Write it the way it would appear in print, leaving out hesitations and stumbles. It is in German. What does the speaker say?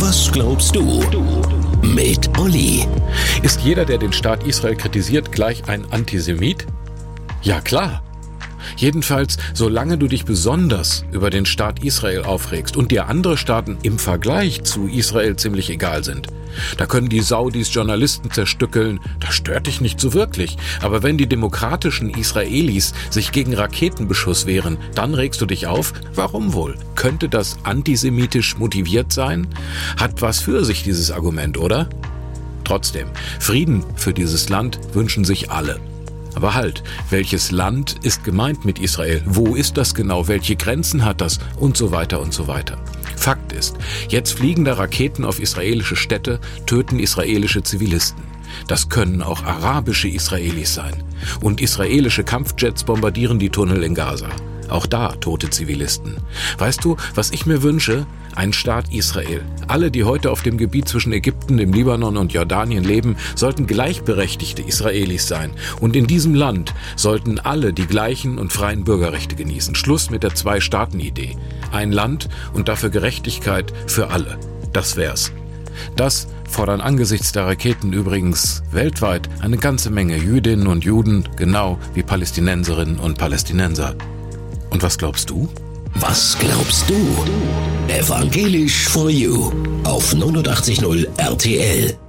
Was glaubst du? Mit Olli. Ist jeder, der den Staat Israel kritisiert, gleich ein Antisemit? Ja, klar. Jedenfalls, solange du dich besonders über den Staat Israel aufregst und dir andere Staaten im Vergleich zu Israel ziemlich egal sind. Da können die Saudis Journalisten zerstückeln, das stört dich nicht so wirklich. Aber wenn die demokratischen Israelis sich gegen Raketenbeschuss wehren, dann regst du dich auf? Warum wohl? Könnte das antisemitisch motiviert sein? Hat was für sich, dieses Argument, oder? Trotzdem, Frieden für dieses Land wünschen sich alle. Aber halt, welches Land ist gemeint mit Israel? Wo ist das genau? Welche Grenzen hat das? Und so weiter und so weiter. Fakt ist, jetzt fliegen da Raketen auf israelische Städte, töten israelische Zivilisten. Das können auch arabische Israelis sein. Und israelische Kampfjets bombardieren die Tunnel in Gaza. Auch da tote Zivilisten. Weißt du, was ich mir wünsche? Ein Staat Israel. Alle, die heute auf dem Gebiet zwischen Ägypten, dem Libanon und Jordanien leben, sollten gleichberechtigte Israelis sein. Und in diesem Land sollten alle die gleichen und freien Bürgerrechte genießen. Schluss mit der Zwei-Staaten-Idee. Ein Land und dafür Gerechtigkeit für alle. Das wär's. Das fordern angesichts der Raketen übrigens weltweit eine ganze Menge Jüdinnen und Juden, genau wie Palästinenserinnen und Palästinenser. Und was glaubst du? Was glaubst du? Evangelisch for You auf 89.0 RTL.